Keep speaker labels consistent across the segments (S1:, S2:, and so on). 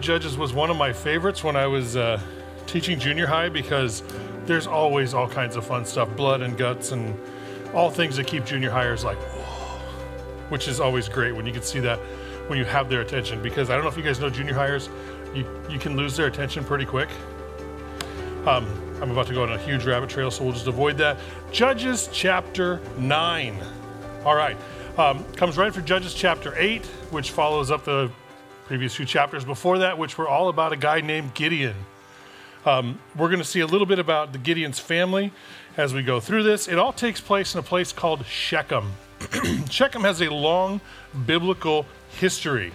S1: of Judges was one of my favorites when I was teaching junior high because there's always all kinds of fun stuff, blood and guts and all things that keep junior highers like, whoa, which is always great when you can see that when you have their attention, because I don't know if you guys know junior highers, you can lose their attention pretty quick. I'm about to go on a huge rabbit trail, so we'll just avoid that. Judges chapter 9. All right. Comes right after Judges chapter 8, which follows up the previous few chapters before that, which were all about a guy named Gideon. We're going to see a little bit about the Gideon's family as we go through this. It all takes place in a place called Shechem. Shechem has a long biblical history.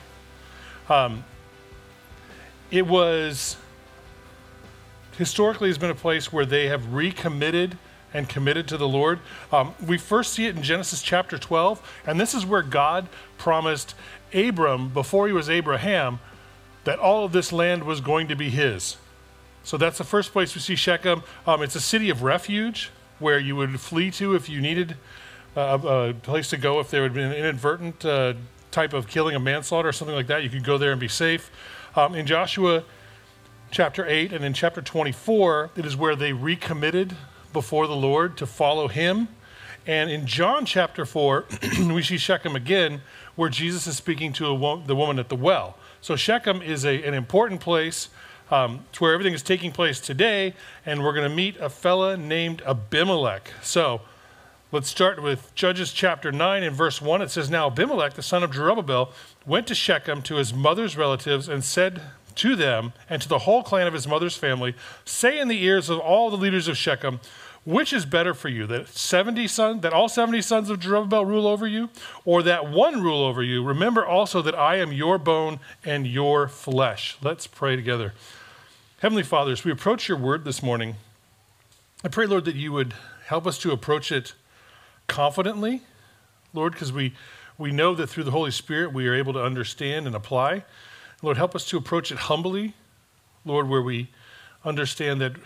S1: It was historically has been a place where they have recommitted and committed to the Lord. We first see it in Genesis chapter 12, and this is where God promised Abram, before he was Abraham, that all of this land was going to be his. So that's the first place we see Shechem. It's a city of refuge where you would flee to if you needed a place to go. If there had been an inadvertent type of killing, a manslaughter or something like that, you could go there and be safe. In Joshua chapter 8 and in chapter 24, it is where they recommitted before the Lord to follow him. And in John chapter 4, we see Shechem again, where Jesus is speaking to the woman at the well. So Shechem is an important place. It's where everything is taking place today, and we're going to meet a fella named Abimelech. So let's start with Judges chapter 9 and verse 1. It says, "Now Abimelech, the son of Jerubbaal, went to Shechem to his mother's relatives and said to them and to the whole clan of his mother's family, 'Say in the ears of all the leaders of Shechem, which is better for you, that all 70 sons of Jerubbaal rule over you, or that one rule over you? Remember also that I am your bone and your flesh.'" Let's pray together. Heavenly Father, as we approach your word this morning, I pray, Lord, that you would help us to approach it confidently, Lord, because we know that through the Holy Spirit we are able to understand and apply. Lord, help us to approach it humbly, Lord, where we understand that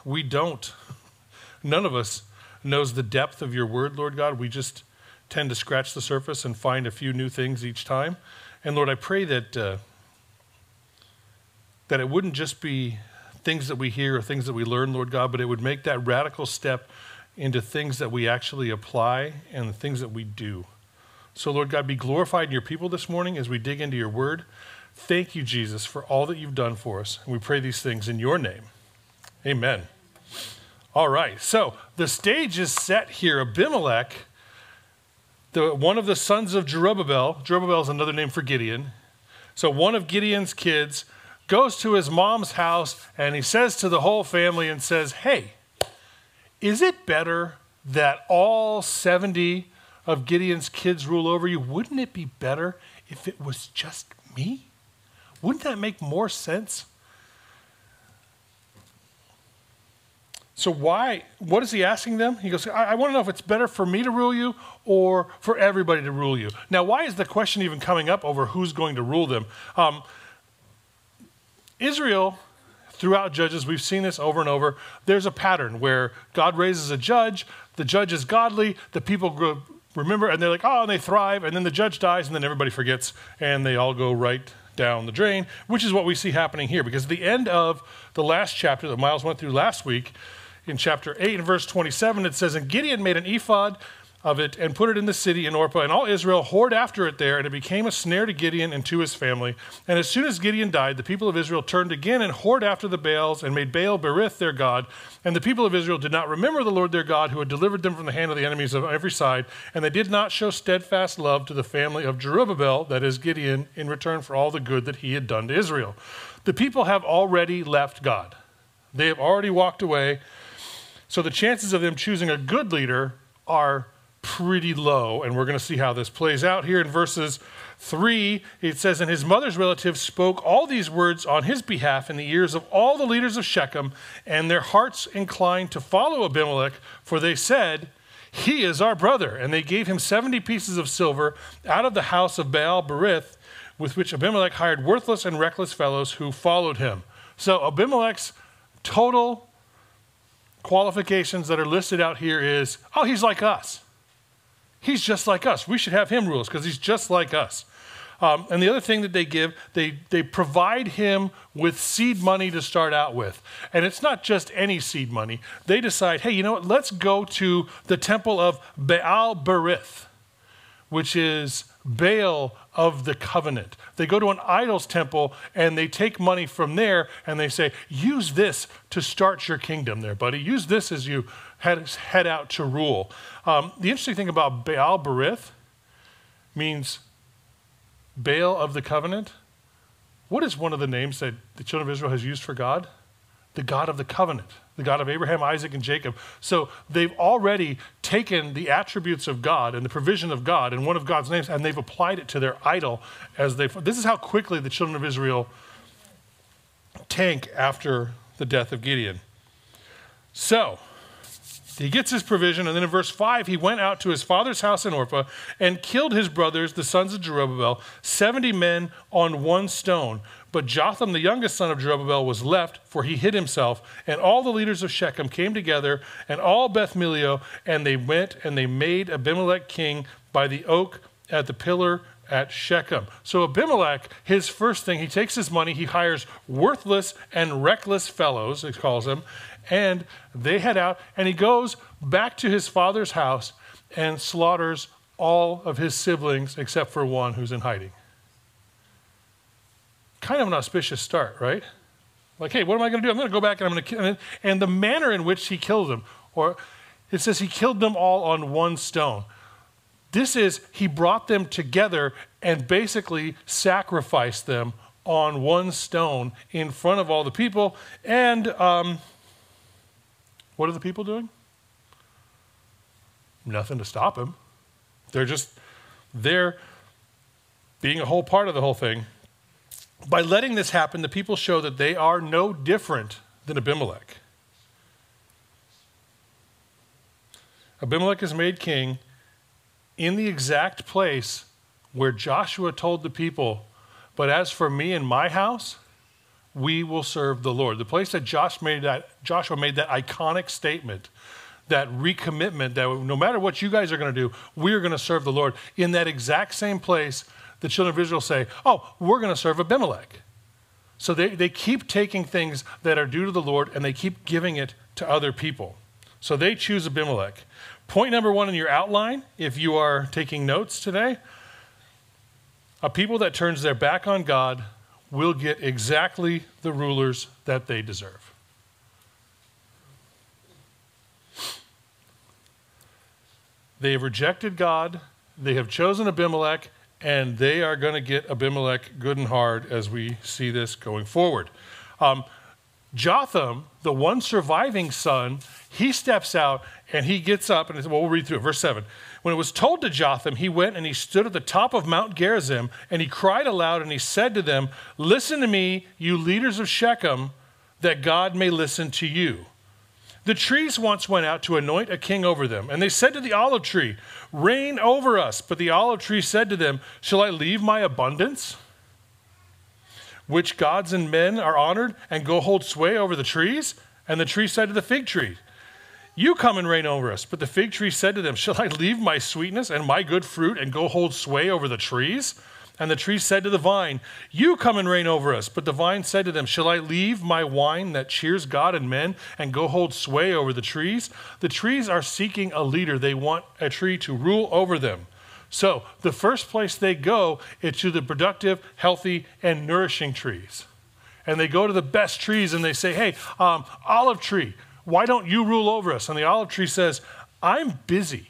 S1: none of us knows the depth of your word, Lord God. We just tend to scratch the surface and find a few new things each time. And Lord, I pray that it wouldn't just be things that we hear or things that we learn, Lord God, but it would make that radical step into things that we actually apply and the things that we do. So Lord God, be glorified in your people this morning as we dig into your word. Thank you, Jesus, for all that you've done for us. And we pray these things in your name. Amen. All right, so the stage is set here. Abimelech, one of the sons of Jerubbaal is another name for Gideon. So one of Gideon's kids goes to his mom's house and he says to the whole family and says, "Hey, is it better that all 70 of Gideon's kids rule over you? Wouldn't it be better if it was just me? Wouldn't that make more sense?" So what is he asking them? He goes, I want to know if it's better for me to rule you or for everybody to rule you. Now, why is the question even coming up over who's going to rule them? Israel, throughout Judges, we've seen this over and over. There's a pattern where God raises a judge, the judge is godly, the people remember, and they're like, oh, and they thrive, and then the judge dies, and then everybody forgets, and they all go right down the drain, which is what we see happening here. Because at the end of the last chapter that Miles went through last week, in chapter 8 and verse 27, it says, "And Gideon made an ephod of it and put it in the city in Orpah, and all Israel whored after it there, and it became a snare to Gideon and to his family. And as soon as Gideon died, the people of Israel turned again and whored after the Baals and made Baal Berith their god. And the people of Israel did not remember the Lord their God, who had delivered them from the hand of the enemies of every side, and they did not show steadfast love to the family of Jerubbaal," that is Gideon, "in return for all the good that he had done to Israel." The people have already left God. They have already walked away. So the chances of them choosing a good leader are pretty low, and we're going to see how this plays out here in verses 3. It says, "And his mother's relatives spoke all these words on his behalf in the ears of all the leaders of Shechem, and their hearts inclined to follow Abimelech, for they said, 'He is our brother.' And they gave him 70 pieces of silver out of the house of Baal Berith, with which Abimelech hired worthless and reckless fellows who followed him." So Abimelech's total qualifications that are listed out here is, he's like us. He's just like us. We should have him rule us because he's just like us. And the other thing that they give, they provide him with seed money to start out with. And it's not just any seed money. They decide, hey, you know what? Let's go to the temple of Baal Berith, which is Baal of the covenant. They go to an idol's temple and they take money from there and they say, use this to start your kingdom there, buddy. Use this as you head out to rule. The interesting thing about Baal Berith means Baal of the covenant. What is one of the names that the children of Israel has used for God? The God of the covenant, the God of Abraham, Isaac, and Jacob. So they've already taken the attributes of God and the provision of God and one of God's names, and they've applied it to their idol. This is how quickly the children of Israel tank after the death of Gideon. So he gets his provision, and then in verse 5, he went out to his father's house in Orpah and killed his brothers, the sons of Jerubbaal, 70 men on one stone. But Jotham, the youngest son of Jerubbaal, was left, for he hid himself. And all the leaders of Shechem came together, and all Beth Millo, and they went and they made Abimelech king by the oak at the pillar at Shechem. So Abimelech, his first thing, he takes his money, he hires worthless and reckless fellows, he calls them, and they head out, and he goes back to his father's house and slaughters all of his siblings except for one who's in hiding. Kind of an auspicious start, right? Like, hey, what am I going to do? I'm going to go back and I'm going to kill them. And the manner in which he kills them, or it says he killed them all on one stone. This is, he brought them together and basically sacrificed them on one stone in front of all the people. And what are the people doing? Nothing to stop him. They're being a whole part of the whole thing. By letting this happen, the people show that they are no different than Abimelech. Abimelech is made king in the exact place where Joshua told the people, but as for me and my house, we will serve the Lord. The place that Joshua made that iconic statement, that recommitment, that no matter what you guys are going to do, we're going to serve the Lord. In that exact same place, the children of Israel say, oh, we're going to serve Abimelech. So they keep taking things that are due to the Lord and they keep giving it to other people. So they choose Abimelech. Point number 1 in your outline, if you are taking notes today, a people that turns their back on God will get exactly the rulers that they deserve. They have rejected God, they have chosen Abimelech, and they are going to get Abimelech good and hard as we see this going forward. Jotham, the one surviving son, he steps out and he gets up, and we'll read through it. Verse 7. When it was told to Jotham, he went and he stood at the top of Mount Gerizim, and he cried aloud and he said to them, listen to me, you leaders of Shechem, that God may listen to you. The trees once went out to anoint a king over them, and they said to the olive tree, reign over us. But the olive tree said to them, shall I leave my abundance, which gods and men are honored, and go hold sway over the trees? And the tree said to the fig tree, you come and reign over us. But the fig tree said to them, shall I leave my sweetness and my good fruit and go hold sway over the trees? And the tree said to the vine, you come and reign over us. But the vine said to them, shall I leave my wine that cheers God and men and go hold sway over the trees? The trees are seeking a leader. They want a tree to rule over them. So the first place they go is to the productive, healthy, and nourishing trees. And they go to the best trees and they say, hey, olive tree, why don't you rule over us? And the olive tree says, I'm busy.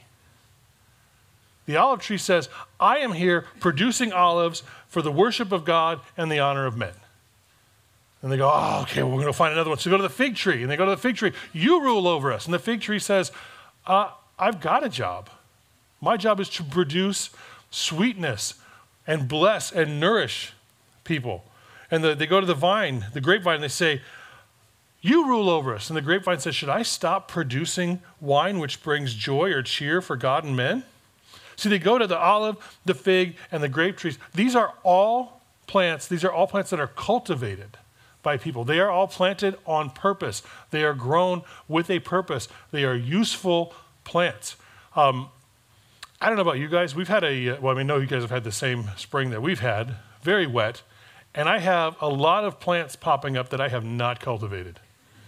S1: The olive tree says, I am here producing olives for the worship of God and the honor of men. And they go, oh, okay, well, we're going to find another one. So go to the fig tree. And they go to the fig tree. You rule over us. And the fig tree says, I've got a job. My job is to produce sweetness and bless and nourish people. And they go to the vine, the grapevine, and they say, you rule over us. And the grapevine says, should I stop producing wine which brings joy or cheer for God and men? See, they go to the olive, the fig, and the grape trees. These are all plants. These are all plants that are cultivated by people. They are all planted on purpose. They are grown with a purpose. They are useful plants. I don't know about you guys. We've had I know you guys have had the same spring that we've had, very wet, and I have a lot of plants popping up that I have not cultivated.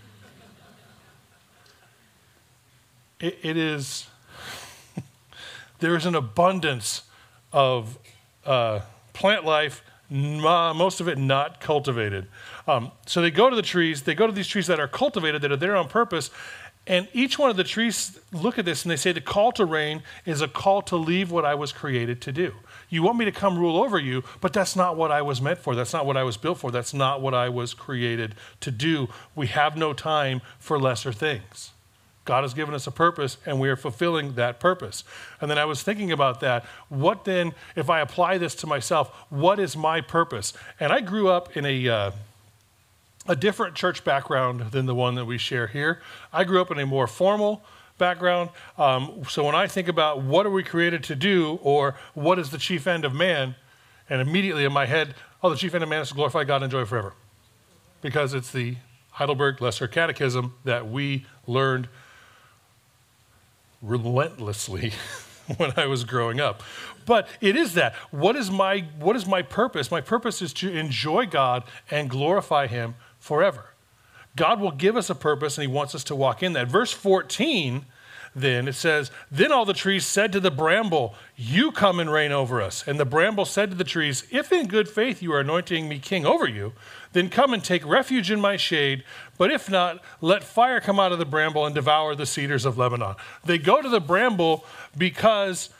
S1: It is, there is an abundance of plant life, most of it not cultivated. So they go to these trees that are cultivated, that are there on purpose, and each one of the trees look at this and they say the call to reign is a call to leave what I was created to do. You want me to come rule over you, but that's not what I was meant for. That's not what I was built for. That's not what I was created to do. We have no time for lesser things. God has given us a purpose, and we are fulfilling that purpose. And then I was thinking about that. What then, if I apply this to myself, what is my purpose? And I grew up in a different church background than the one that we share here. I grew up in a more formal background. So when I think about what are we created to do, or what is the chief end of man, and immediately in my head, the chief end of man is to glorify God and enjoy it forever. Because it's the Heidelberg Lesser Catechism that we learned relentlessly when I was growing up. But it is that. What is my purpose? My purpose is to enjoy God and glorify him forever. God will give us a purpose, and he wants us to walk in that. Verse 14, then, it says, "Then all the trees said to the bramble, 'You come and reign over us.' And the bramble said to the trees, 'If in good faith you are anointing me king over you, then come and take refuge in my shade. But if not, let fire come out of the bramble and devour the cedars of Lebanon.'" They go to the bramble because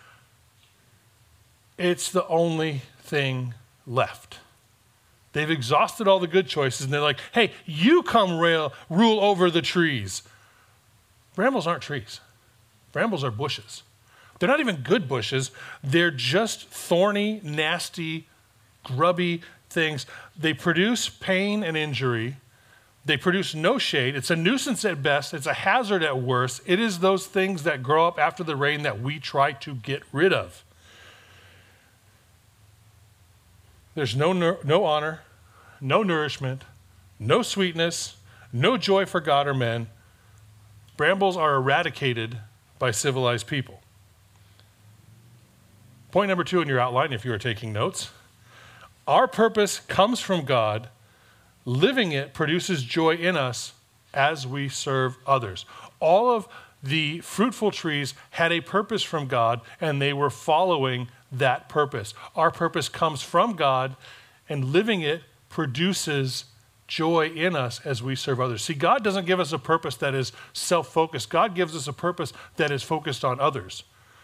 S1: it's the only thing left. They've exhausted all the good choices, and they're like, "Hey, you come rule over the trees." Brambles aren't trees. Brambles are bushes. They're not even good bushes. They're just thorny, nasty, grubby things. They produce pain and injury. They produce no shade. It's a nuisance at best. It's a hazard at worst. It is those things that grow up after the rain that we try to get rid of. There's no honor, no nourishment, no sweetness, no joy for God or men. Brambles are eradicated by civilized people. Point number 2 in your outline, if you are taking notes. Our purpose comes from God. Living it produces joy in us as we serve others. All of the fruitful trees had a purpose from God, and they were following that purpose. Our purpose comes from God, and living it produces joy in us as we serve others. See, God doesn't give us a purpose that is self-focused. God gives us a purpose that is focused on others.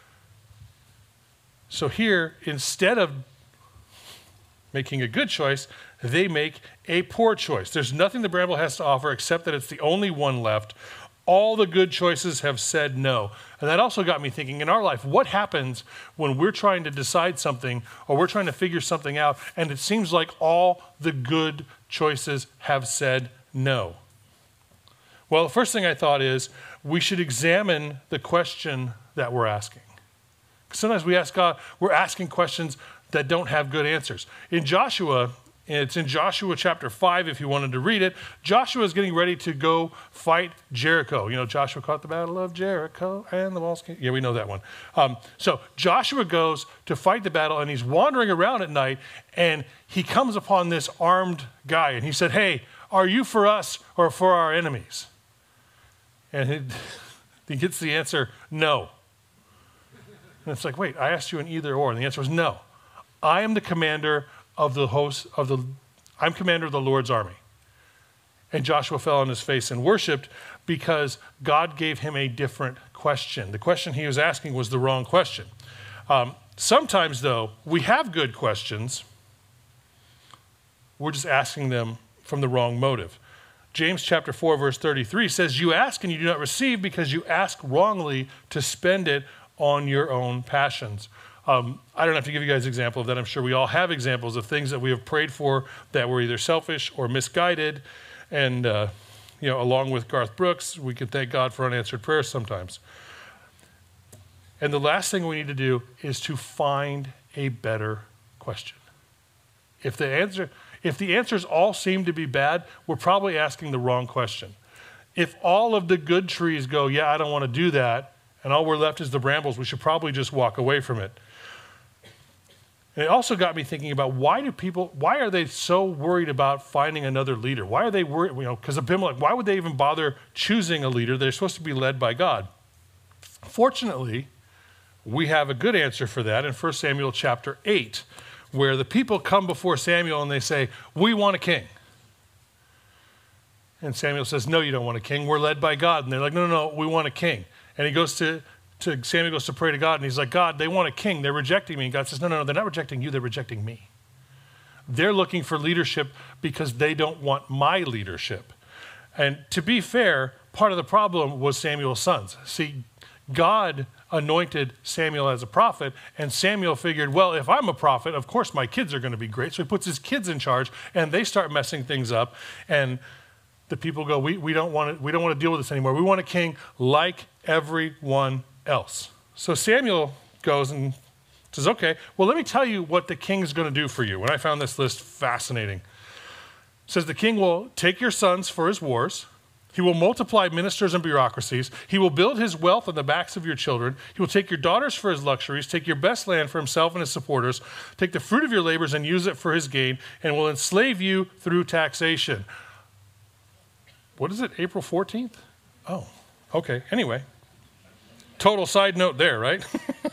S1: So here, instead of making a good choice, they make a poor choice. There's nothing the bramble has to offer except that it's the only one left. All the good choices have said no. And that also got me thinking, in our life, what happens when we're trying to decide something or we're trying to figure something out, and it seems like all the good choices have said no? Well, the first thing I thought is we should examine the question that we're asking. Sometimes we ask God, we're asking questions that don't have good answers. In Joshua, it's in Joshua chapter 5, if you wanted to read it. Joshua is getting ready to go fight Jericho. You know, Joshua caught the battle of Jericho and the walls came. Yeah, we know that one. So Joshua goes to fight the battle, and he's wandering around at night, and he comes upon this armed guy, and he said, "Hey, are you for us or for our enemies?" And he gets the answer, "No." And it's like, wait, I asked you an either or, and the answer was no. I am the commander of the host I'm commander of the Lord's army. And Joshua fell on his face and worshiped because God gave him a different question. The question he was asking was the wrong question. Sometimes, though, we have good questions. We're just asking them from the wrong motive. James chapter 4, verse 33 says, "You ask and you do not receive because you ask wrongly to spend it on your own passions." I don't have to give you guys an example of that. I'm sure we all have examples of things that we have prayed for that were either selfish or misguided. And, along with Garth Brooks, we can thank God for unanswered prayers sometimes. And the last thing we need to do is to find a better question. If the answers all seem to be bad, we're probably asking the wrong question. If all of the good trees go, "Yeah, I don't want to do that," and all we're left is the brambles. We should probably just walk away from it. And it also got me thinking about why are they so worried about finding another leader? Why are they worried, because Abimelech, why would they even bother choosing a leader? They're supposed to be led by God. Fortunately, we have a good answer for that in 1 Samuel chapter 8, where the people come before Samuel and they say, we want a king. And Samuel says, no, you don't want a king. We're led by God. And they're like, no, we want a king. And Samuel goes to pray to God, and he's like, God, they want a king. They're rejecting me. And God says, no, they're not rejecting you. They're rejecting me. They're looking for leadership because they don't want my leadership. And to be fair, part of the problem was Samuel's sons. See, God anointed Samuel as a prophet, and Samuel figured, well, if I'm a prophet, of course my kids are going to be great. So he puts his kids in charge, and they start messing things up. And the people go, we don't want to deal with this anymore. We want a king like everyone else. So Samuel goes and says, okay, well, let me tell you what the king's going to do for you. And I found this list fascinating. It says the king will take your sons for his wars. He will multiply ministers and bureaucracies. He will build his wealth on the backs of your children. He will take your daughters for his luxuries, take your best land for himself and his supporters, take the fruit of your labors and use it for his gain, and will enslave you through taxation. What is it, April 14th? Oh, okay. Anyway, total side note there, right?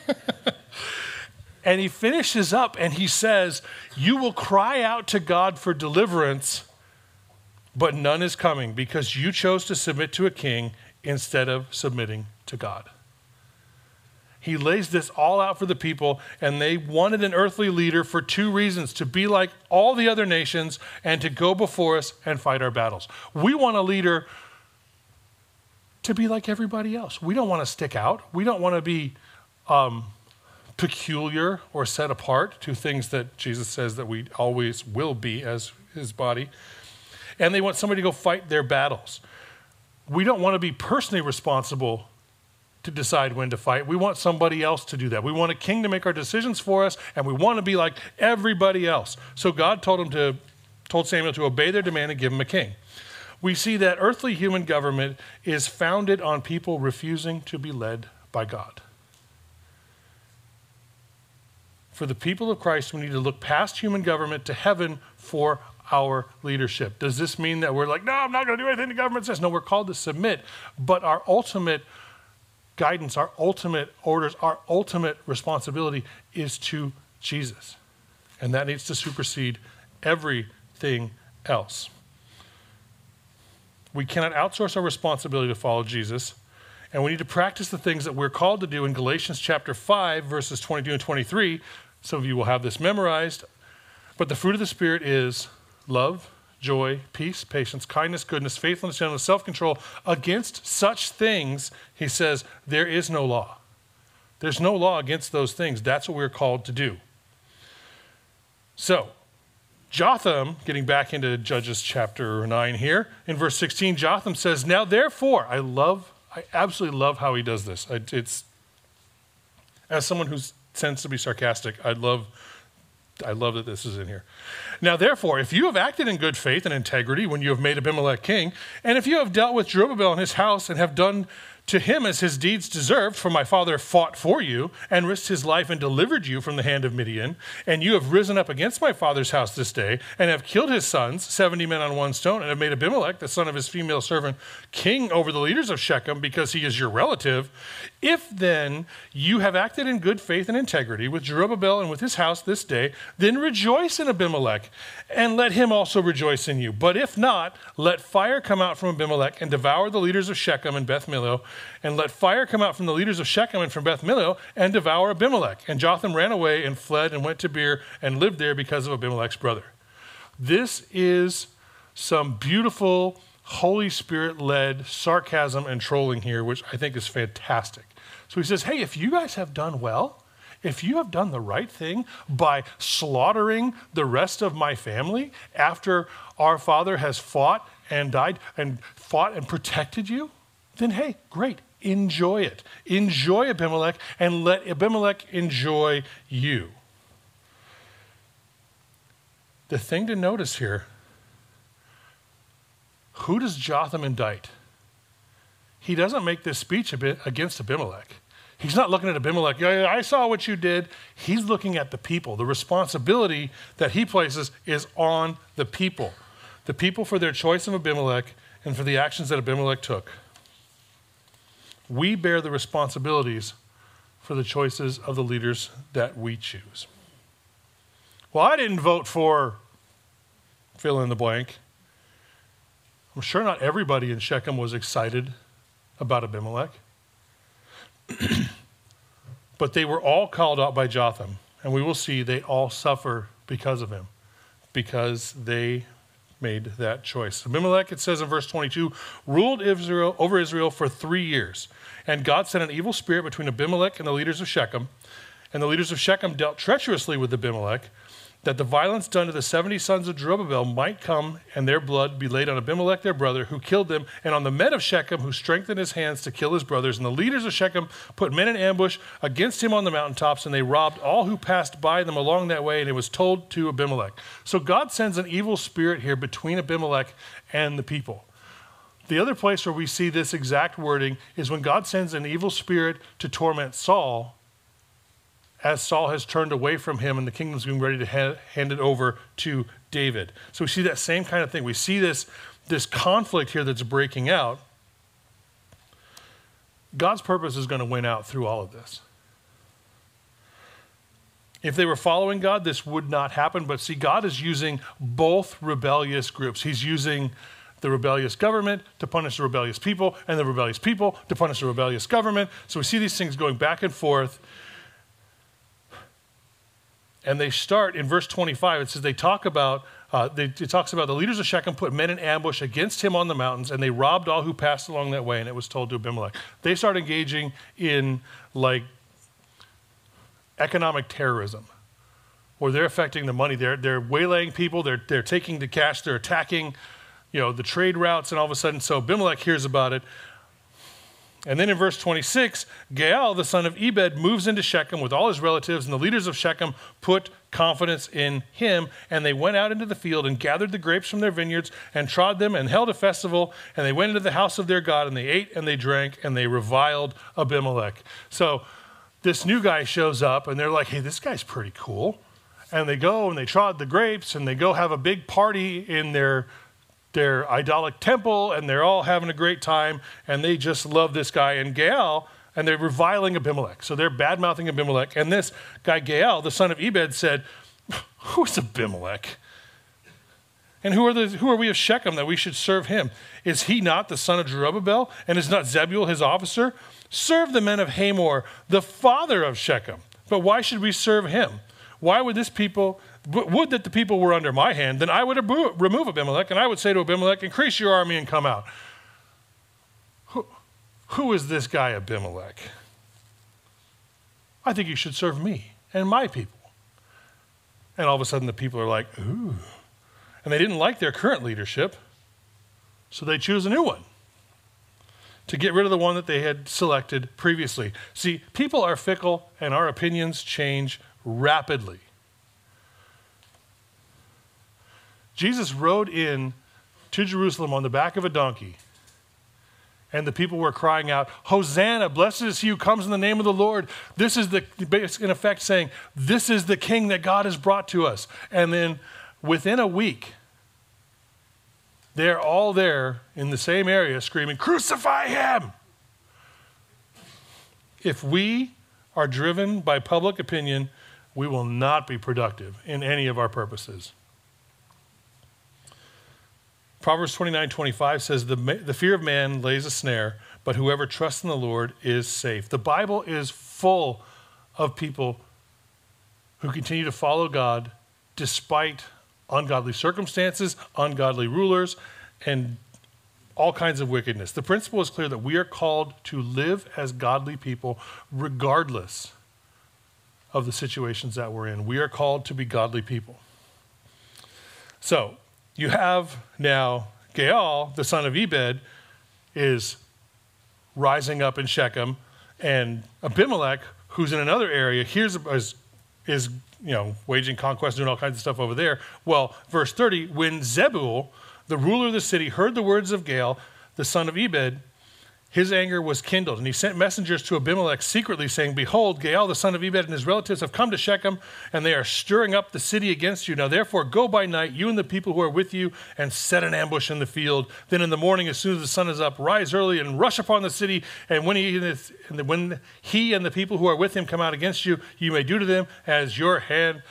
S1: And he finishes up and he says, you will cry out to God for deliverance, but none is coming because you chose to submit to a king instead of submitting to God. He lays this all out for the people, and they wanted an earthly leader for two reasons: to be like all the other nations and to go before us and fight our battles. We want a leader to be like everybody else. We don't want to stick out. We don't want to be peculiar or set apart to things that Jesus says that we always will be as his body. And they want somebody to go fight their battles. We don't want to be personally responsible to decide when to fight. We want somebody else to do that. We want a king to make our decisions for us, and we want to be like everybody else. So God told Samuel to obey their demand and give him a king. We see that earthly human government is founded on people refusing to be led by God. For the people of Christ, we need to look past human government to heaven for our leadership. Does this mean that we're like, no, I'm not going to do anything the government says? No, we're called to submit. But our ultimate guidance, our ultimate orders, our ultimate responsibility is to Jesus. And that needs to supersede everything else. We cannot outsource our responsibility to follow Jesus. And we need to practice the things that we're called to do in Galatians chapter 5, verses 22 and 23. Some of you will have this memorized. But the fruit of the Spirit is love, joy, peace, patience, kindness, goodness, faithfulness, gentleness, self-control. Against such things, he says, there is no law. There's no law against those things. That's what we're called to do. So, Jotham, getting back into Judges chapter 9 here, in verse 16, Jotham says, now therefore, I absolutely love how he does this. As someone who tends to be sarcastic, I love that this is in here. Now, therefore, if you have acted in good faith and integrity when you have made Abimelech king, and if you have dealt with Jerubbaal and his house and have done to him as his deeds deserved, for my father fought for you and risked his life and delivered you from the hand of Midian, and you have risen up against my father's house this day and have killed his sons, 70 men on one stone, and have made Abimelech, the son of his female servant, king over the leaders of Shechem because he is your relative. If then you have acted in good faith and integrity with Jerubbaal and with his house this day, then rejoice in Abimelech and let him also rejoice in you. But if not, let fire come out from Abimelech and devour the leaders of Shechem and Beth Millo, and let fire come out from the leaders of Shechem and from Beth Millo and devour Abimelech. And Jotham ran away and fled and went to Beer and lived there because of Abimelech's brother. This is some beautiful Holy Spirit-led sarcasm and trolling here, which I think is fantastic. So he says, hey, if you guys have done well, if you have done the right thing by slaughtering the rest of my family after our father has fought and died and fought and protected you, then hey, great, enjoy it. Enjoy Abimelech and let Abimelech enjoy you. The thing to notice here, who does Jotham indict? he doesn't make this speech against Abimelech. He's not looking at Abimelech, yeah, I saw what you did. He's looking at the people. The responsibility that he places is on the people for their choice of Abimelech and for the actions that Abimelech took. We bear the responsibilities for the choices of the leaders that we choose. Well, I didn't vote for fill in the blank. I'm sure not everybody in Shechem was excited about Abimelech. But they were all called out by Jotham, and we will see they all suffer because of him, because they made that choice. Abimelech, it says in verse 22, ruled over Israel for 3 years. And God sent an evil spirit between Abimelech and the leaders of Shechem. And the leaders of Shechem dealt treacherously with Abimelech, that the violence done to the 70 sons of Jerubbaal might come and their blood be laid on Abimelech their brother, who killed them, and on the men of Shechem, who strengthened his hands to kill his brothers. And the leaders of Shechem put men in ambush against him on the mountaintops, and they robbed all who passed by them along that way, and it was told to Abimelech. So God sends an evil spirit here between Abimelech and the people. The other place where we see this exact wording is when God sends an evil spirit to torment Saul, as Saul has turned away from him and the kingdom's being ready to hand it over to David. So we see that same kind of thing. We see this conflict here that's breaking out. God's purpose is going to win out through all of this. If they were following God, this would not happen. But see, God is using both rebellious groups. He's using the rebellious government to punish the rebellious people, and the rebellious people to punish the rebellious government. So we see these things going back and forth. And they start in verse 25. It says it talks about the leaders of Shechem put men in ambush against him on the mountains, and they robbed all who passed along that way, and it was told to Abimelech. They start engaging in like economic terrorism, where they're affecting the money. They're waylaying people. They're taking the cash. They're attacking, the trade routes, and all of a sudden, so Abimelech hears about it. And then in verse 26, Gaal, the son of Ebed, moves into Shechem with all his relatives, and the leaders of Shechem put confidence in him, and they went out into the field and gathered the grapes from their vineyards and trod them and held a festival, and they went into the house of their God, and they ate and they drank, and they reviled Abimelech. So this new guy shows up, and they're like, hey, this guy's pretty cool. And they go and they trod the grapes, and they go have a big party in their idolic temple, and they're all having a great time, and they just love this guy. And Gaal, and they're reviling Abimelech. So they're bad-mouthing Abimelech. And this guy Gaal, the son of Ebed, said, who's Abimelech? And who are we of Shechem that we should serve him? Is he not the son of Jerubbaal? And is not Zebul his officer? Serve the men of Hamor, the father of Shechem. But why should we serve him? Why would would that the people were under my hand, then I would remove Abimelech, and I would say to Abimelech, increase your army and come out. Who is this guy Abimelech? I think you should serve me and my people. And all of a sudden the people are like, ooh. And they didn't like their current leadership, so they choose a new one to get rid of the one that they had selected previously. See, people are fickle, and our opinions change rapidly. Jesus rode in to Jerusalem on the back of a donkey, and the people were crying out, Hosanna, blessed is he who comes in the name of the Lord. This is in effect saying, this is the king that God has brought to us. And then within a week, they're all there in the same area screaming, crucify him. If we are driven by public opinion, we will not be productive in any of our purposes. Proverbs 29:25 says, the fear of man lays a snare, but whoever trusts in the Lord is safe. The Bible is full of people who continue to follow God despite ungodly circumstances, ungodly rulers, and all kinds of wickedness. The principle is clear that we are called to live as godly people regardless of the situations that we're in. We are called to be godly people. So, you have now Gaal, the son of Ebed, is rising up in Shechem, and Abimelech, who's in another area, is waging conquest, doing all kinds of stuff over there. Well, verse 30, when Zebul, the ruler of the city, heard the words of Gaal, the son of Ebed, his anger was kindled, and he sent messengers to Abimelech secretly, saying, Behold, Gaal the son of Ebed and his relatives have come to Shechem, and they are stirring up the city against you. Now therefore go by night, you and the people who are with you, and set an ambush in the field. Then in the morning, as soon as the sun is up, rise early and rush upon the city, and when he and the people who are with him come out against you, you may do to them as your hand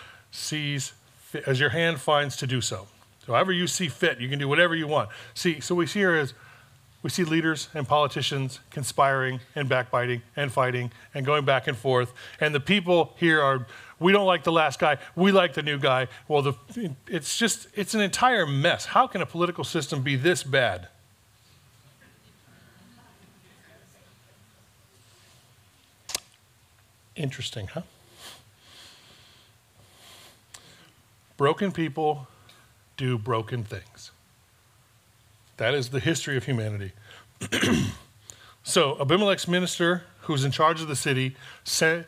S1: finds to do so. So however you see fit, you can do whatever you want. So we see here is, we see leaders and politicians conspiring and backbiting and fighting and going back and forth. And the people here are, we don't like the last guy, we like the new guy. Well, it's an entire mess. How can a political system be this bad? Interesting, huh? Broken people do broken things. That is the history of humanity. So Abimelech's minister, who's in charge of the city, sends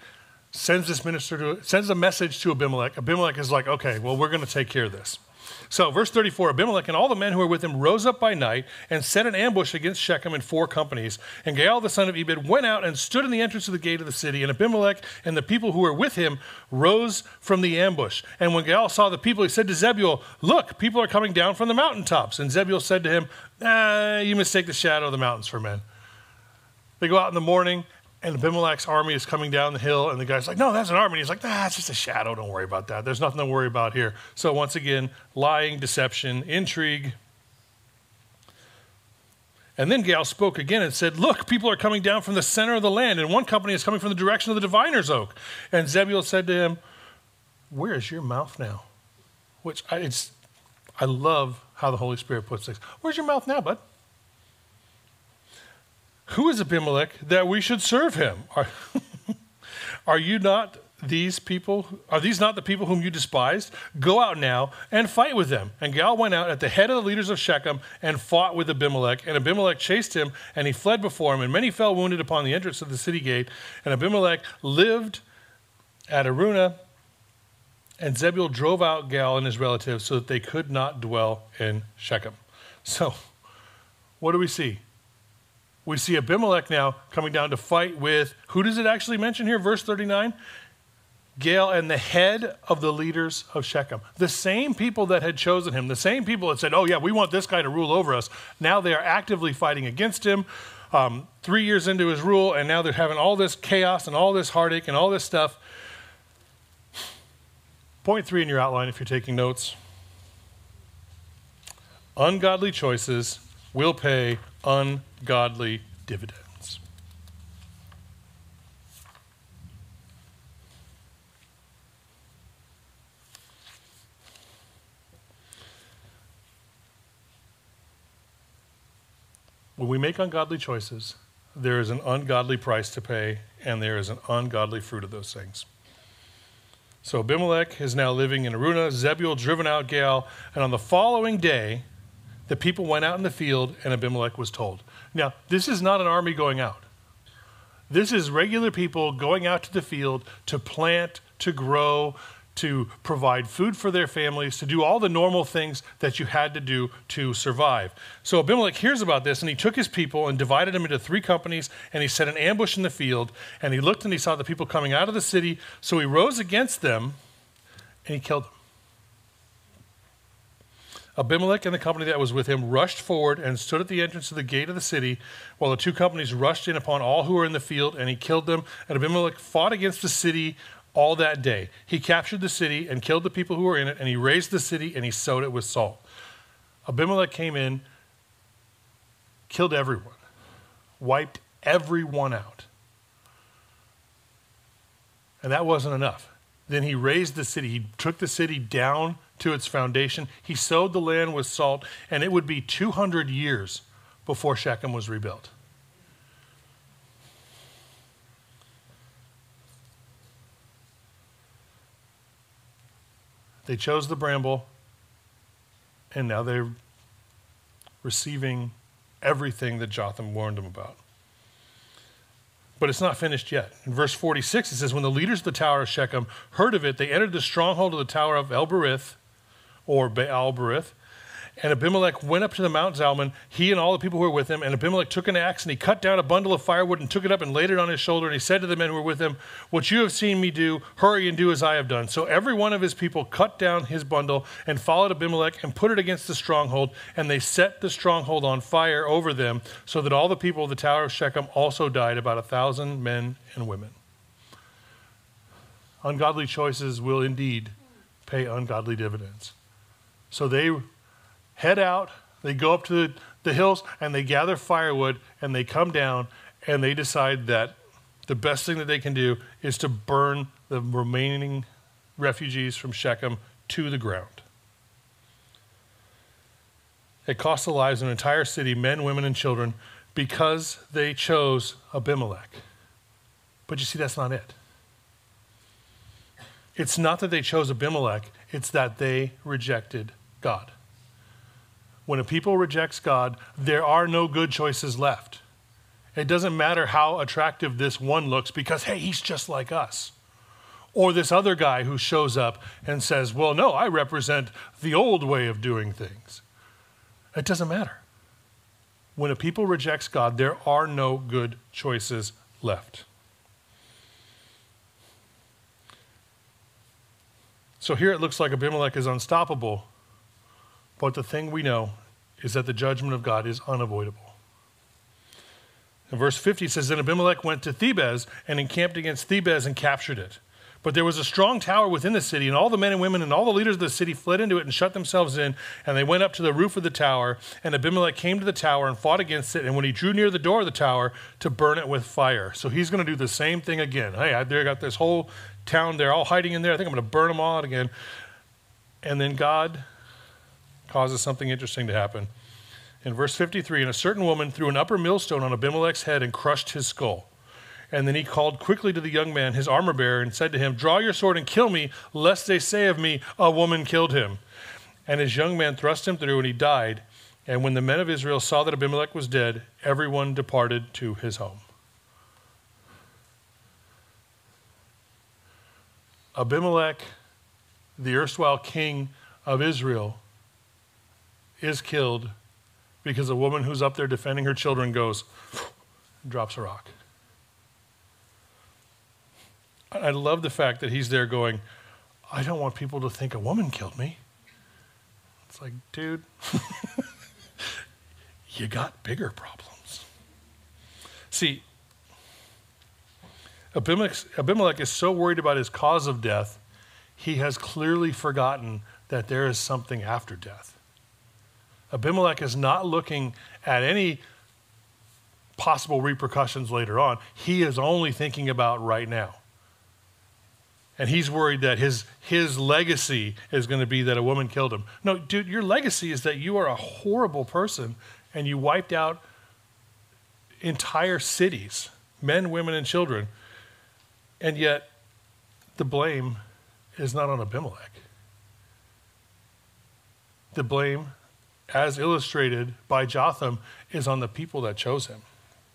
S1: a message to Abimelech. Abimelech is like, okay, well, we're going to take care of this. So verse 34, Abimelech and all the men who were with him rose up by night and set an ambush against Shechem in 4 companies. And Gaal the son of Ebed went out and stood in the entrance of the gate of the city. And Abimelech and the people who were with him rose from the ambush. And when Gaal saw the people, he said to Zebul, look, people are coming down from the mountaintops. And Zebul said to him, you mistake the shadow of the mountains for men. They go out in the morning, and Abimelech's army is coming down the hill, and the guy's like, no, that's an army. And he's like, it's just a shadow. Don't worry about that. There's nothing to worry about here. So once again, lying, deception, intrigue. And then Gaal spoke again and said, look, people are coming down from the center of the land, and one company is coming from the direction of the diviner's oak. And Zebul said to him, where is your mouth now? Which I love how the Holy Spirit puts this. Where's your mouth now, bud? Who is Abimelech that we should serve him? Are you not these people? Are these not the people whom you despised? Go out now and fight with them. And Gaal went out at the head of the leaders of Shechem and fought with Abimelech. And Abimelech chased him, and he fled before him. And many fell wounded upon the entrance of the city gate. And Abimelech lived at Arunah. And Zebul drove out Gaal and his relatives so that they could not dwell in Shechem. So, what do we see? We see Abimelech now coming down to fight with, who does it actually mention here? Verse 39, Gaal and the head of the leaders of Shechem. The same people that had chosen him, the same people that said, oh yeah, we want this guy to rule over us. Now they are actively fighting against him 3 years into his rule, and now they're having all this chaos and all this heartache and all this stuff. Point 3 in your outline if you're taking notes. Ungodly choices will pay ungodly dividends. When we make ungodly choices, there is an ungodly price to pay, and there is an ungodly fruit of those things. So Abimelech is now living in Arunah, Zebul driven out Gaal, and on the following day, the people went out in the field, and Abimelech was told. Now, this is not an army going out. This is regular people going out to the field to plant, to grow, to provide food for their families, to do all the normal things that you had to do to survive. So Abimelech hears about this, and he took his people and divided them into 3 companies, and he set an ambush in the field, and he looked and he saw the people coming out of the city, so he rose against them, and he killed them. Abimelech and the company that was with him rushed forward and stood at the entrance of the gate of the city, while the 2 companies rushed in upon all who were in the field, and he killed them. And Abimelech fought against the city all that day. He captured the city and killed the people who were in it, and he razed the city, and he sowed it with salt. Abimelech came in, killed everyone, wiped everyone out. And that wasn't enough. Then he razed the city. He took the city down to its foundation. He sowed the land with salt, and it would be 200 years before Shechem was rebuilt. They chose the bramble, and now they're receiving everything that Jotham warned them about. But it's not finished yet. In verse 46, it says, when the leaders of the tower of Shechem heard of it, they entered the stronghold of the tower of El-Berith, or Baal-Berith, And Abimelech went up to the Mount Zalmon, he and all the people who were with him. And Abimelech took an axe, and he cut down a bundle of firewood and took it up and laid it on his shoulder. And he said to the men who were with him, "What you have seen me do, hurry and do as I have done." So every one of his people cut down his bundle and followed Abimelech and put it against the stronghold. And they set the stronghold on fire over them, so that all the people of the tower of Shechem also died, about 1,000 men and women. Ungodly choices will indeed pay ungodly dividends. So they head out, they go up to the hills, and they gather firewood, and they come down, and they decide that the best thing that they can do is to burn the remaining refugees from Shechem to the ground. It cost the lives of an entire city, men, women, and children, because they chose Abimelech. But you see, that's not it. It's not that they chose Abimelech, it's that they rejected God. When a people rejects God, there are no good choices left. It doesn't matter how attractive this one looks because, hey, he's just like us. Or this other guy who shows up and says, well, no, I represent the old way of doing things. It doesn't matter. When a people rejects God, there are no good choices left. So here it looks like Abimelech is unstoppable, but the thing we know is that the judgment of God is unavoidable. In verse 50 it says, then Abimelech went to Thebez and encamped against Thebez and captured it. But there was a strong tower within the city, and all the men and women and all the leaders of the city fled into it and shut themselves in, and they went up to the roof of the tower, and Abimelech came to the tower and fought against it, and when he drew near the door of the tower, to burn it with fire. So he's going to do the same thing again. Hey, I got this whole town, they're all hiding in there. I think I'm going to burn them all out again. And then God causes something interesting to happen. In verse 53, and a certain woman threw an upper millstone on Abimelech's head and crushed his skull. And then he called quickly to the young man, his armor bearer, and said to him, draw your sword and kill me, lest they say of me, a woman killed him. And his young man thrust him through, and he died. And when the men of Israel saw that Abimelech was dead, everyone departed to his home. Abimelech, the erstwhile king of Israel, is killed because a woman who's up there defending her children goes, drops a rock. I love the fact that he's there going, I don't want people to think a woman killed me. It's like, dude, you got bigger problems. See, Abimelech is so worried about his cause of death, he has clearly forgotten that there is something after death. Abimelech is not looking at any possible repercussions later on. He is only thinking about right now. And he's worried that his legacy is going to be that a woman killed him. No, dude, your legacy is that you are a horrible person and you wiped out entire cities, men, women, and children. And yet, the blame is not on Abimelech. The blame, as illustrated by Jotham, is on the people that chose him.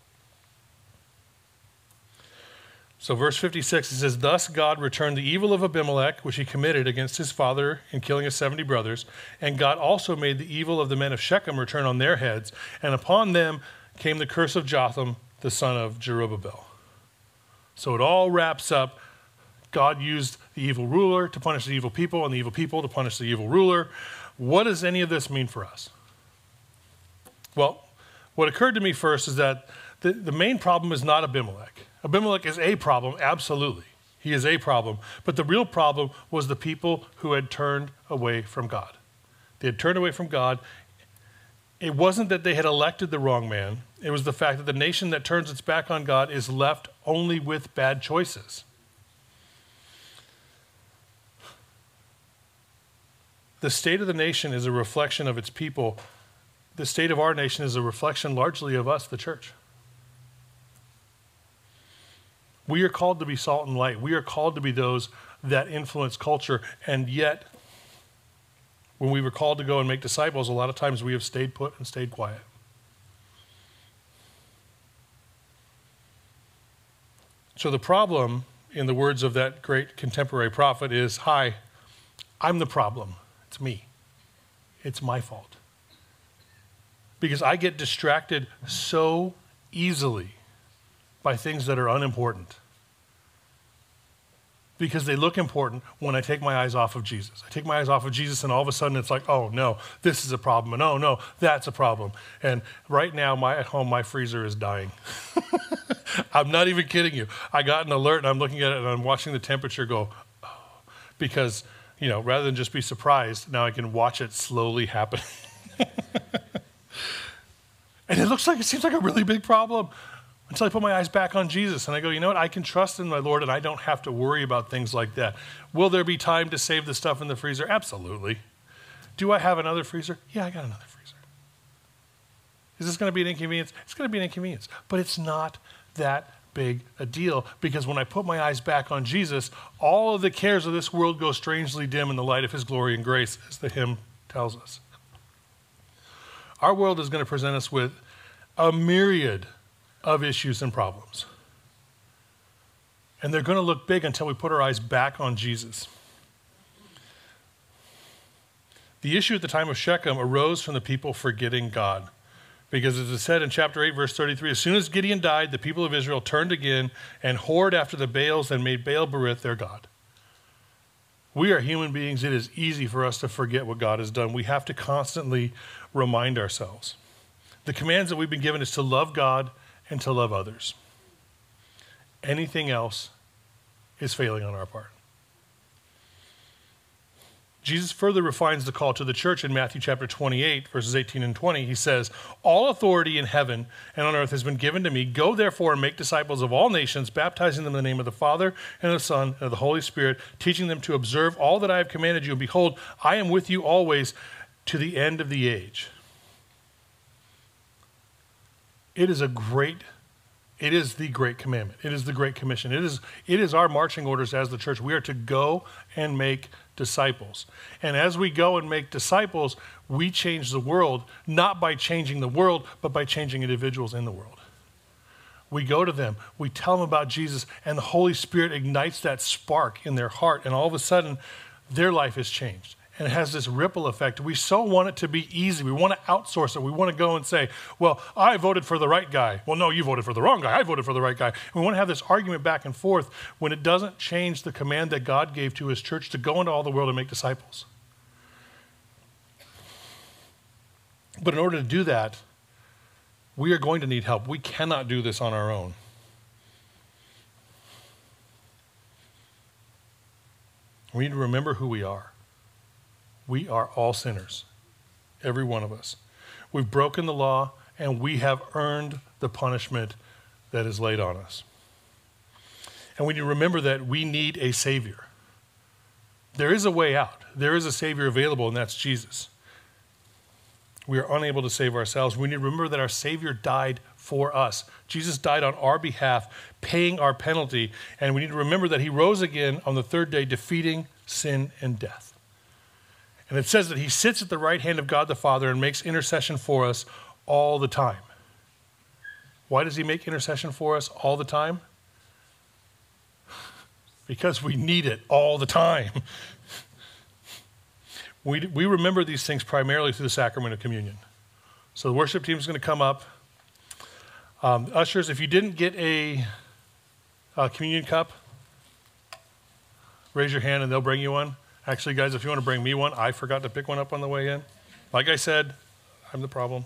S1: So verse 56, it says, thus God returned the evil of Abimelech, which he committed against his father in killing his 70 brothers, and God also made the evil of the men of Shechem return on their heads, and upon them came the curse of Jotham, the son of Jerubbaal. So it all wraps up. God used the evil ruler to punish the evil people, and the evil people to punish the evil ruler. What does any of this mean for us? Well, what occurred to me first is that the main problem is not Abimelech. Abimelech is a problem, absolutely. He is a problem. But the real problem was the people who had turned away from God. They had turned away from God. It wasn't that they had elected the wrong man. It was the fact that the nation that turns its back on God is left only with bad choices. The state of the nation is a reflection of its people. The state of our nation is a reflection largely of us, the church. We are called to be salt and light. We are called to be those that influence culture. And yet, when we were called to go and make disciples, a lot of times we have stayed put and stayed quiet. So the problem, in the words of that great contemporary prophet, is, hi, I'm the problem. It's me. It's my fault. because I get distracted so easily by things that are unimportant. Because they look important when I take my eyes off of Jesus. I take my eyes off of Jesus and all of a sudden it's like, oh no, this is a problem. And oh no, that's a problem. And right now at home, my freezer is dying. I'm not even kidding you. I got an alert and I'm looking at it and I'm watching the temperature go, oh, because, rather than just be surprised, now I can watch it slowly happen. And it seems like a really big problem. Until I put my eyes back on Jesus and I go, you know what? I can trust in my Lord and I don't have to worry about things like that. Will there be time to save the stuff in the freezer? Absolutely. Do I have another freezer? Yeah, I got another freezer. Is this going to be an inconvenience? It's going to be an inconvenience, but it's not that big a deal because when I put my eyes back on Jesus, all of the cares of this world go strangely dim in the light of his glory and grace, as the hymn tells us. Our world is going to present us with a myriad of issues and problems. And they're going to look big until we put our eyes back on Jesus. The issue at the time of Shechem arose from the people forgetting God. Because as it said in chapter 8, verse 33, as soon as Gideon died, the people of Israel turned again and whored after the Baals and made Baal-berith their god. We are human beings. It is easy for us to forget what God has done. We have to constantly remind ourselves. The commands that we've been given is to love God and to love others. Anything else is failing on our part. Jesus further refines the call to the church in Matthew chapter 28, verses 18 and 20. He says, all authority in heaven and on earth has been given to me. Go therefore and make disciples of all nations, baptizing them in the name of the Father and of the Son and of the Holy Spirit, teaching them to observe all that I have commanded you. And behold, I am with you always to the end of the age. It is the great commandment. It is the great commission. It is our marching orders as the church. We are to go and make disciples. And as we go and make disciples, we change the world, not by changing the world, but by changing individuals in the world. We go to them, we tell them about Jesus, and the Holy Spirit ignites that spark in their heart, and all of a sudden, their life is changed. And it has this ripple effect. We so want it to be easy. We want to outsource it. We want to go and say, well, I voted for the right guy. Well, no, you voted for the wrong guy. I voted for the right guy. And we want to have this argument back and forth when it doesn't change the command that God gave to his church to go into all the world and make disciples. But in order to do that, we are going to need help. We cannot do this on our own. We need to remember who we are. We are all sinners, every one of us. We've broken the law, and we have earned the punishment that is laid on us. And we need to remember that we need a Savior. There is a way out. There is a Savior available, and that's Jesus. We are unable to save ourselves. We need to remember that our Savior died for us. Jesus died on our behalf, paying our penalty, and we need to remember that he rose again on the third day, defeating sin and death. And it says that he sits at the right hand of God the Father and makes intercession for us all the time. Why does he make intercession for us all the time? Because we need it all the time. We remember these things primarily through the sacrament of communion. So the worship team is going to come up. Ushers, if you didn't get a communion cup, raise your hand and they'll bring you one. Actually, guys, if you want to bring me one, I forgot to pick one up on the way in. Like I said, I'm the problem.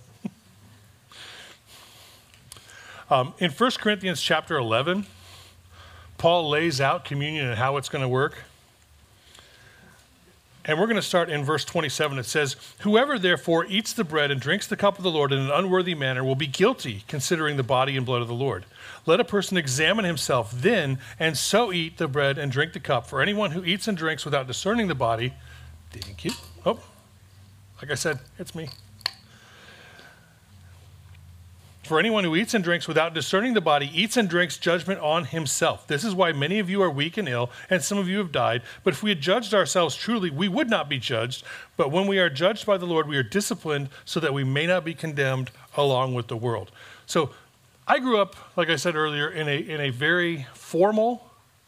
S1: In 1 Corinthians chapter 11, Paul lays out communion and how it's going to work. And we're going to start in verse 27. It says, whoever therefore eats the bread and drinks the cup of the Lord in an unworthy manner will be guilty, considering the body and blood of the Lord. Let a person examine himself then, and so eat the bread and drink the cup. For anyone who eats and drinks without discerning the body, thank you. Oh, like I said, it's me. For anyone who eats and drinks without discerning the body eats and drinks judgment on himself. This is why many of you are weak and ill, and some of you have died. But if we had judged ourselves truly, we would not be judged. But when we are judged by the Lord, we are disciplined so that we may not be condemned along with the world. So I grew up, like I said earlier, in a very formal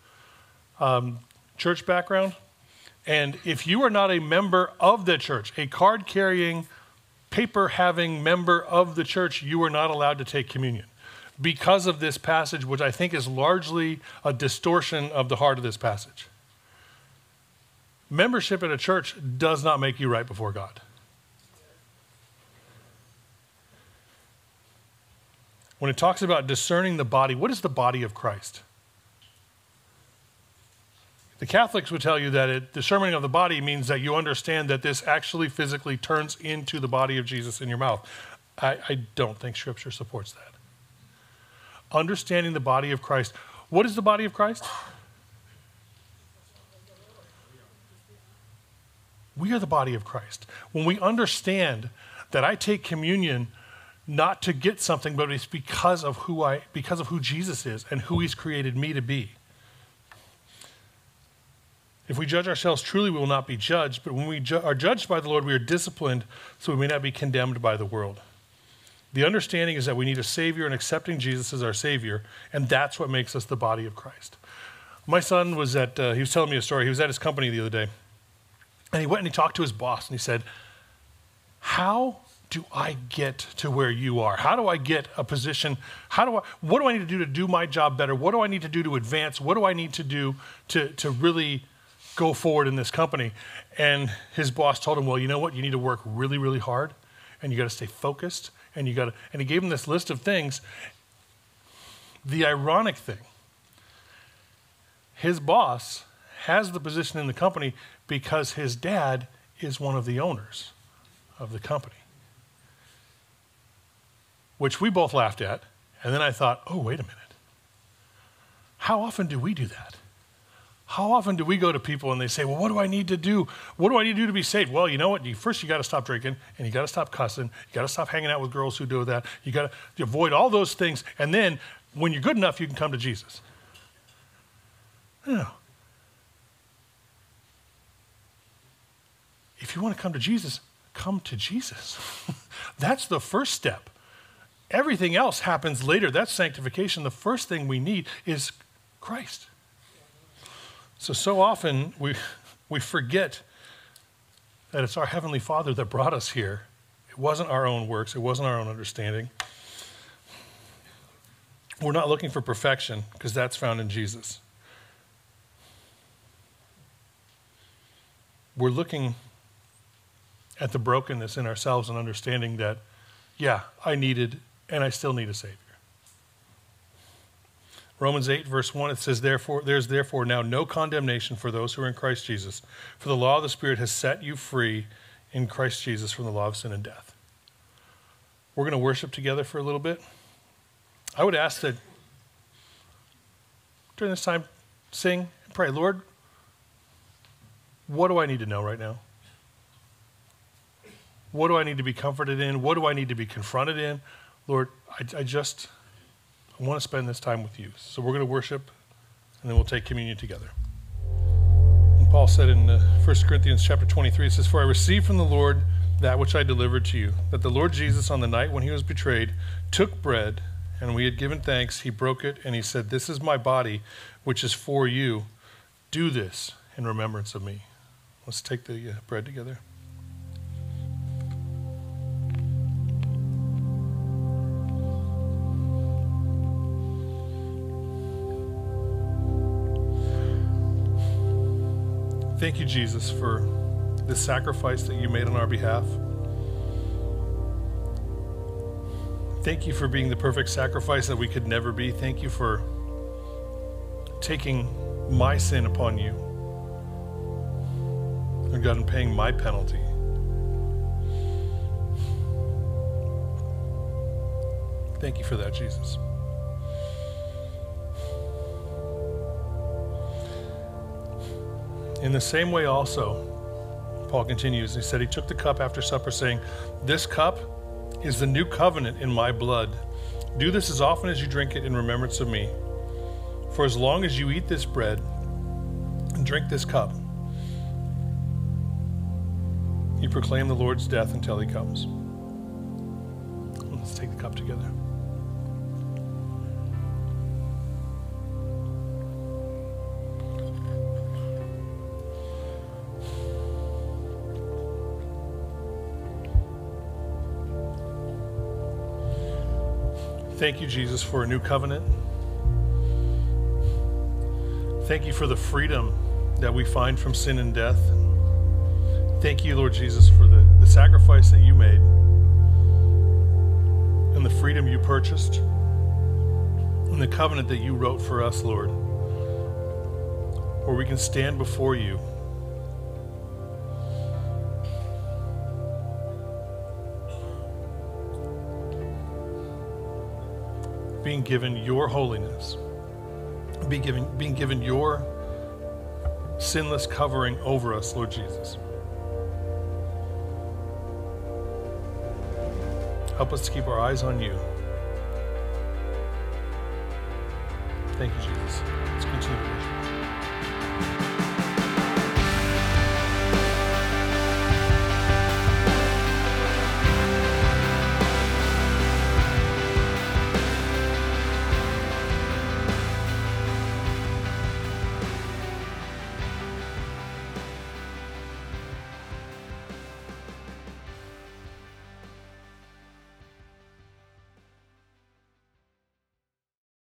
S1: church background. And if you are not a member of the church, a card-carrying paper-having member of the church, you are not allowed to take communion because of this passage, which I think is largely a distortion of the heart of this passage. Membership in a church does not make you right before God. When it talks about discerning the body, what is the body of Christ? The Catholics would tell you that discerning of the body means that you understand that this actually physically turns into the body of Jesus in your mouth. I don't think Scripture supports that. Understanding the body of Christ. What is the body of Christ? We are the body of Christ. When we understand that I take communion not to get something, but it's because of who Jesus is and who he's created me to be. If we judge ourselves truly, we will not be judged, but when we are judged by the Lord, we are disciplined so we may not be condemned by the world. The understanding is that we need a Savior and accepting Jesus as our Savior, and that's what makes us the body of Christ. My son was he was telling me a story. He was at his company the other day, and he went and he talked to his boss, and he said, how do I get to where you are? How do I get a position? What do I need to do to do my job better? What do I need to do to advance? What do I need to do to really go forward in this company? And his boss told him, well, you know what? You need to work really, really hard, and you got to stay focused, and and he gave him this list of things. The ironic thing, his boss has the position in the company because his dad is one of the owners of the company, which we both laughed at. And then I thought, oh, wait a minute. How often do we do that? How often do we go to people and they say, well, what do I need to do? What do I need to do to be saved? Well, you know what? First, you got to stop drinking, and you got to stop cussing. You got to stop hanging out with girls who do that. You got to avoid all those things. And then when you're good enough, you can come to Jesus. No. If you want to come to Jesus, come to Jesus. That's the first step. Everything else happens later. That's sanctification. The first thing we need is Christ. So often we forget that it's our Heavenly Father that brought us here. It wasn't our own works. It wasn't our own understanding. We're not looking for perfection because that's found in Jesus. We're looking at the brokenness in ourselves and understanding that, yeah, I needed and I still need a Savior. Romans 8, verse 1, it says, there's therefore now no condemnation for those who are in Christ Jesus, for the law of the Spirit has set you free in Christ Jesus from the law of sin and death. We're going to worship together for a little bit. I would ask that during this time, sing and pray, Lord, what do I need to know right now? What do I need to be comforted in? What do I need to be confronted in? Lord, I want to spend this time with you. So we're going to worship, and then we'll take communion together. And Paul said in 1 Corinthians chapter 23, it says, for I received from the Lord that which I delivered to you, that the Lord Jesus on the night when he was betrayed took bread, and when he had given thanks, he broke it, and he said, this is my body, which is for you. Do this in remembrance of me. Let's take the bread together. Thank you, Jesus, for the sacrifice that you made on our behalf. Thank you for being the perfect sacrifice that we could never be. Thank you for taking my sin upon you, and God, and paying my penalty. Thank you for that, Jesus. In the same way also, Paul continues, he said he took the cup after supper saying, this cup is the new covenant in my blood. Do this as often as you drink it in remembrance of me. For as long as you eat this bread and drink this cup, you proclaim the Lord's death until he comes. Let's take the cup together. Thank you, Jesus, for a new covenant. Thank you for the freedom that we find from sin and death. Thank you, Lord Jesus, for the sacrifice that you made and the freedom you purchased and the covenant that you wrote for us, Lord, where we can stand before you being given your holiness, being given your sinless covering over us, Lord Jesus. Help us to keep our eyes on you. Thank you, Jesus. Let's continue to worship.